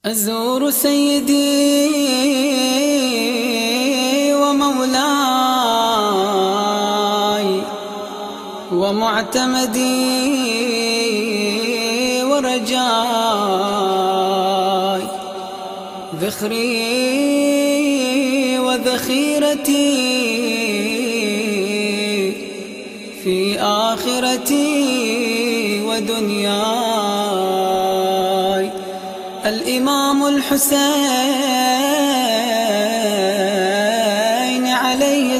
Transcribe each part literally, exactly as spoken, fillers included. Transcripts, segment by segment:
أزور سيدي ومولاي ومعتمدي ورجاي، ذخري وذخيرتي في آخرتي ودنياي. الإمام الحسين عليه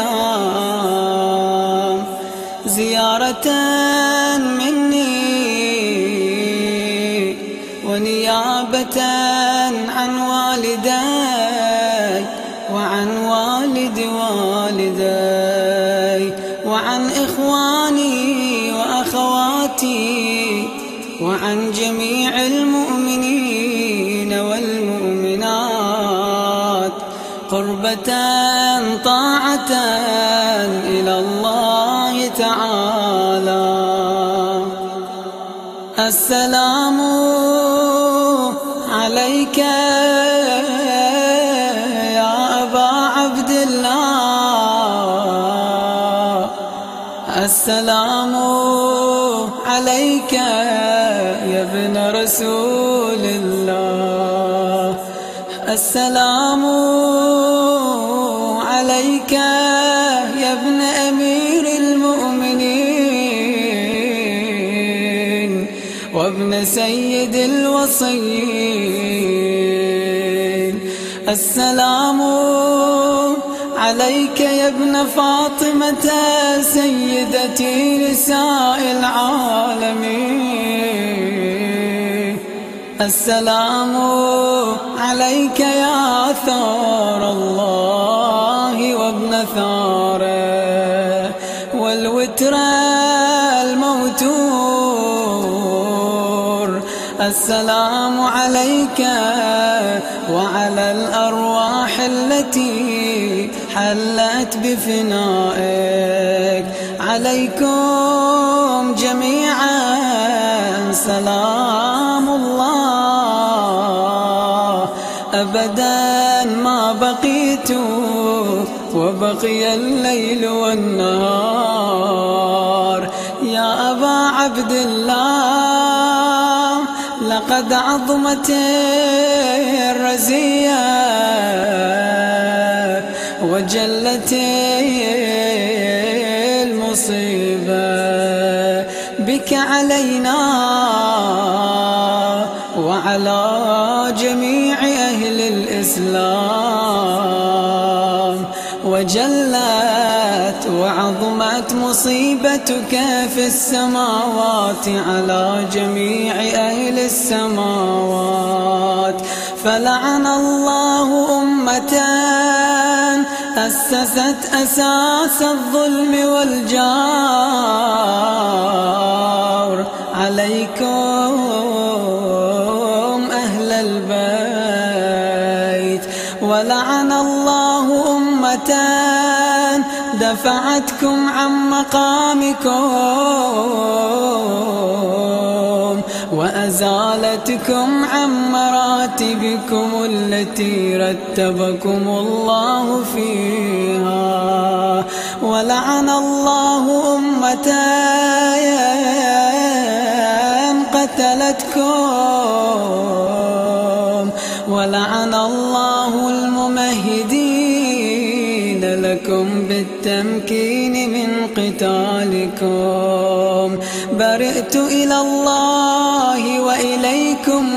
السلام زيارة مني ونيابة عن والدي وعن والد والدي وعن إخواني وأخواتي وعن جميع المؤمنين والمؤمنات، قربة طاعة إلى الله تعالى. السلام عليك يا أبا عبد الله، السلام عليك يا ابن رسول الله، السلام عليك يا ابن أمير المؤمنين وابن سيد الوصيين. السلام عليك يا ابن فاطمة سيدتي نساء العالمين، السلام عليك يا ثار الله وابن ثاره والوتر الموتور. السلام عليك وعلى الأرواح التي حلت بفنائك، عليكم جميعا سلام الله أبدا ما بقيت وبقي الليل والنهار. يا أبا عبد الله، لقد عظمت الرزية وجلت المصيبة بك علينا وعلى جميع أهل الإسلام، وجلت وعظمت مصيبتك في السماوات على جميع أهل السماوات. فلعن الله أمة أسست أساس الظلم والجار عليكم أهل البيت، ولعن الله أمة دفعتكم عن مقامكم وأزالتكم عن مراتبكم التي رتبكم الله فيها. ولعن الله أمة قتلتكم، ولعن الله الممهدين لكم بالتمكين من قتالكم. برئت إلى الله وإليكم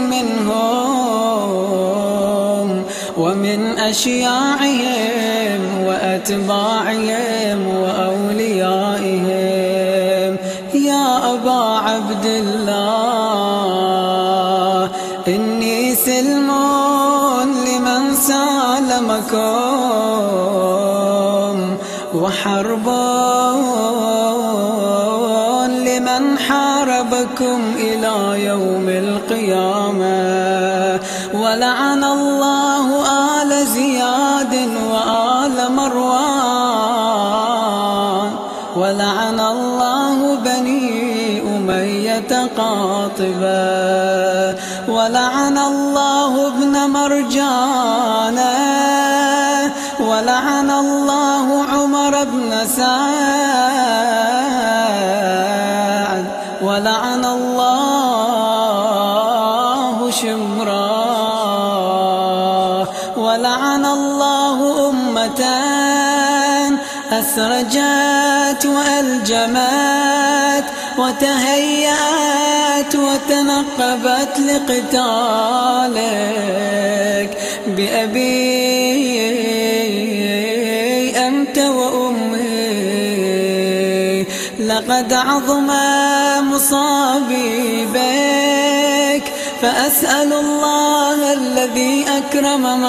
منهم ومن أشياعهم وأتباعهم وأوليائهم. يا أبا عبد الله، إني سلم لمن سالمكم وحرب لمن حاربكم إلى يوم القيامة. ولعن الله آل زياد وآل مروان، ولعن الله بني أمية قاطبة، ولعن ولعن الله ابن مرجانة، ولعن الله عمر بن سعد، ولعن الله شمرا، ولعن الله أمة أسرجت وألجمت وتهيأت وتنقبت لقتالك بأبي أنت وأمي. لقد عظم مصابي بك، فأسأل الله الذي أكرم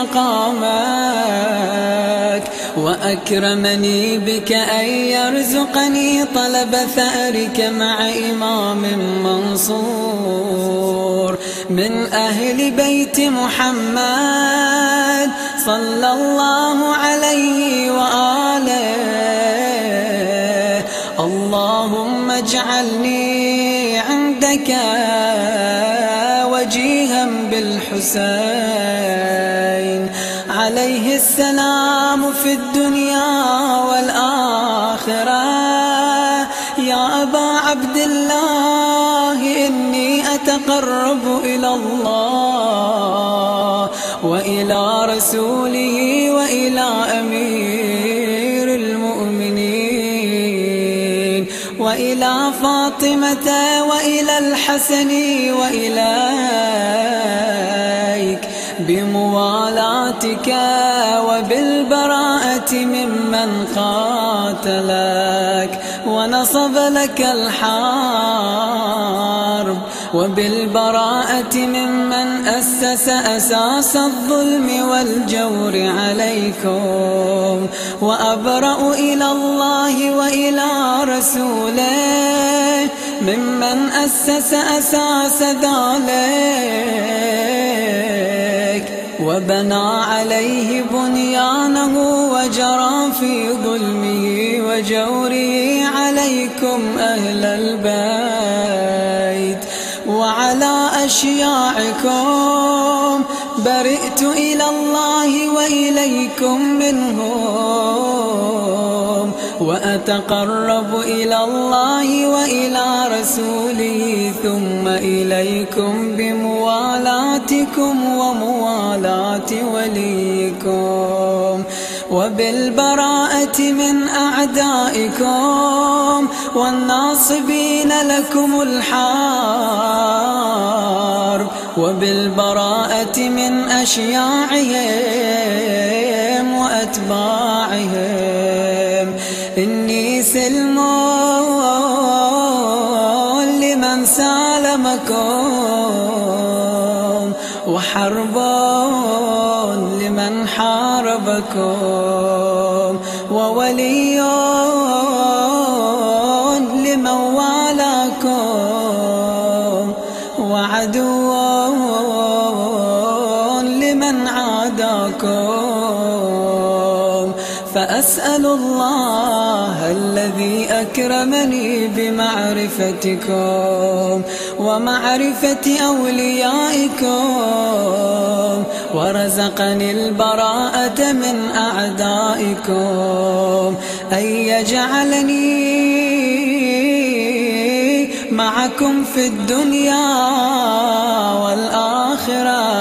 مقامك وأكرمني بك أن يرزقني طلب ثأرك مع إمام منصور من أهل بيت محمد صلى الله عليه وآله. اللهم اجعلني عندك وجيها بالحسين عليه السلام في الدنيا والآخرة. يا أبا عبد الله إني أتقرب إلى الله وإلى رسوله وإلى أمير المؤمنين وإلى فاطمة وإلى الحسن وإليك بموالاتك وبالبراءة ممن قاتلك ونصب لك الحرب، وبالبراءة ممن أسس أساس الظلم والجور عليكم. وأبرأ إلى الله وإلى رسوله ممن أسس أساس ذلك وبنى عليه بنيانه وجرى في ظلمه وجوره عليكم أهل البيت وعلى أشياعكم. برئت إلى الله وإليكم منهم، وأتقرب إلى الله وإلى رسوله ثم إليكم بموالاتكم وموالاة وليكم وبالبراءة من أعدائكم والناصبين لكم الحرب وبالبراءة من أشياعهم وأتباعهم. إني سلم لمن سالمكم وحرب لمن حاربكم وولي لمن والاكم وعدو لمن عاداكم. فأسأل الله الذي أكرمني بمعرفتكم ومعرفة أوليائكم ورزقني البراءة من أعدائكم أن يجعلني معكم في الدنيا والآخرة،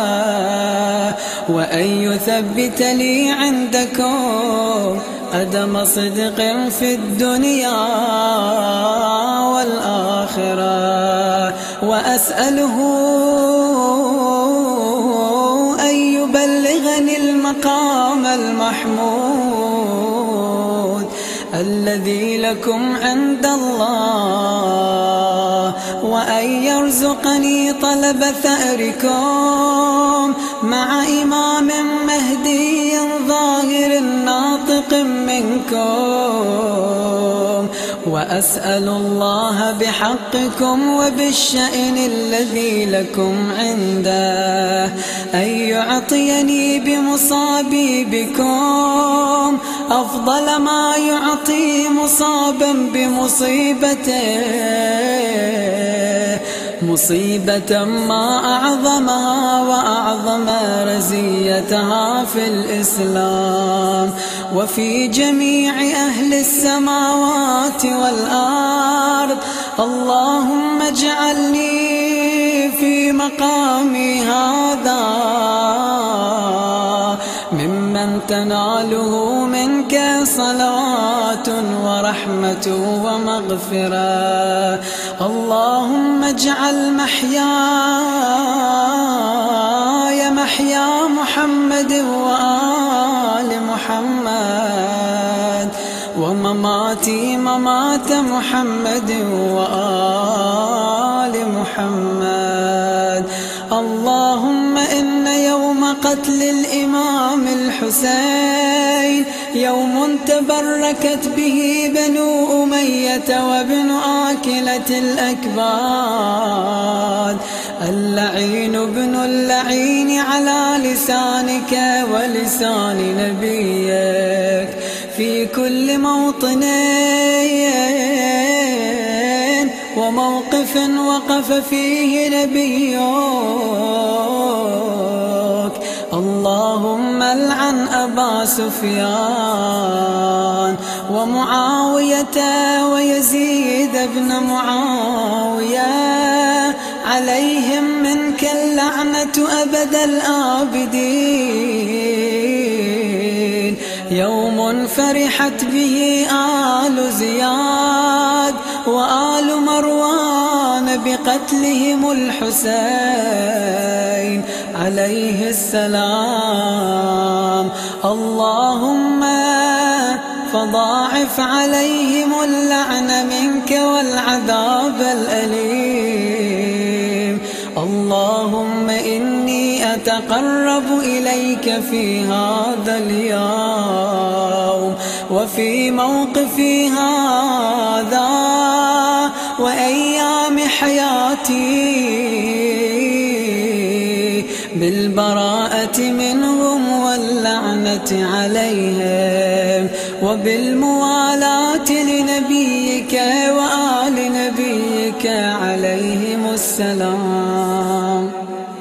وأن يثبت لي عندكم قدم صدق في الدنيا والآخرة. وأسأله أن يبلغني المقام المحمود الذي لكم عند الله، وأن يرزقني طلب ثأركم مع إمام مهدي ظاهر ناطق منكم. وأسأل الله بحقكم وبالشأن الذي لكم عنده أن يعطيني بمصابي بكم أفضل ما يعطي مصابا بمصيبته، مصيبة ما أعظمها وأعظم رزيتها في الإسلام وفي جميع أهل السماوات والأرض. اللهم اجعلني في مقامي هذا ممن تناله منك صلاة ورحمة ومغفرة. اللهم اجعل محياي محيا محمد وآل محمد ومماتي ممات محمد وآل محمد. اللهم إن يوم قتل الإمام الحسين يوم تبركت به بنو أمية وابن آكلة الأكباد، اللعين ابن اللعين على لسانك ولسان نبيك في كل موطن وموقف وقف فيه نبيك. اللهم العن أبا سفيان ومعاوية ويزيد بن معاوية، عليهم منك اللعنة أبد الآبدين. يوم فرحت به آل زياد وآل مروان بقتلهم الحسين عليه السلام. اللهم فضاعف عليهم اللعن منك والعذاب الأليم. اللهم إني أتقرب إليك في هذا اليوم وفي موقفي هذا وأيام حياتي بالبراءة منهم واللعنة عليهم وبالموالاة لنبيك وآل نبيك عليهم السلام.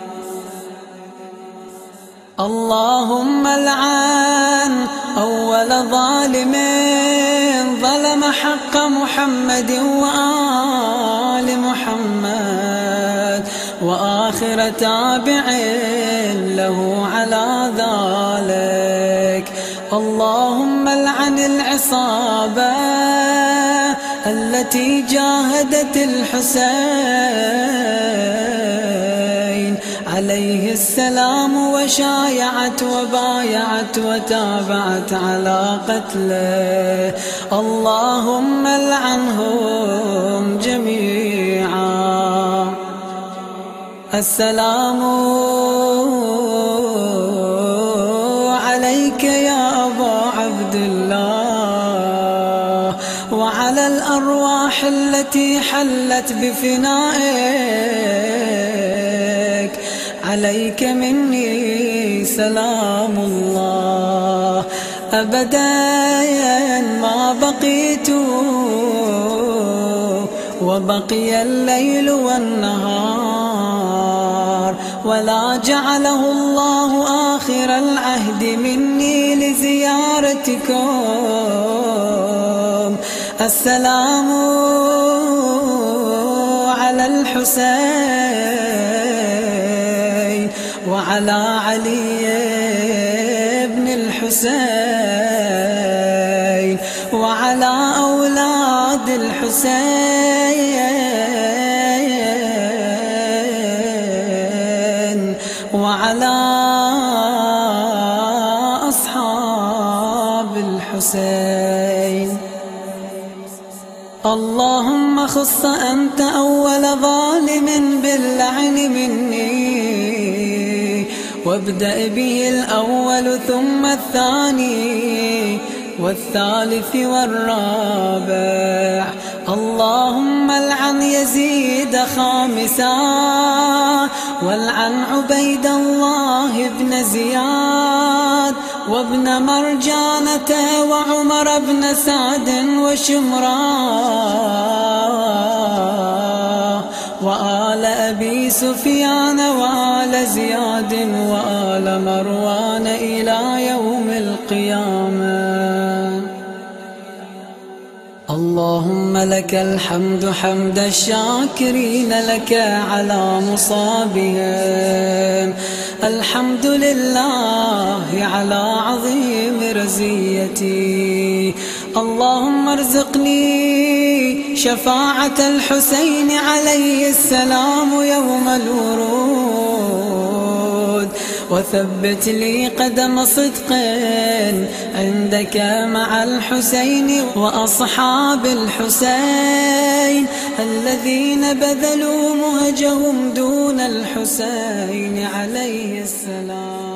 اللهم العن أول ظالم ظلم حق محمد وآل محمد وآخر تابع له على ذلك. اللهم العن العصابة التي جاهدت الحسين عليه السلام وشايعت وبايعت وتابعت على قتله. اللهم العنهم جميعا. السلام عليك يا أبا عبد الله وعلى الأرواح التي حلت بفنائك، عليك مني سلام الله أبدا ما بقيت وبقي الليل والنهار، ولا جعله الله آخر العهد مني لزيارتكم. السلام على الحسين وعلى علي بن الحسين وعلى أولاد الحسين وعلى أصحاب الحسين. اللهم خص أنت أول ظالم باللعن مني، وابدأ به الأول ثم الثاني والثالث والرابع. اللهم العن يزيد خامسا، والعن عبيد الله بن زياد وابن مرجانة وعمر بن سعد وشمران وآل أبي سفيان وآل زياد وآل مروان إلى يوم القيامة. اللهم لك الحمد حمد الشاكرين لك على مصابهم، الحمد لله على عظيم رزيتي. اللهم ارزقني شفاعة الحسين عليه السلام يوم الورود، وثبت لي قدم صدق عندك مع الحسين وأصحاب الحسين الذين بذلوا مهجهم دون الحسين عليه السلام.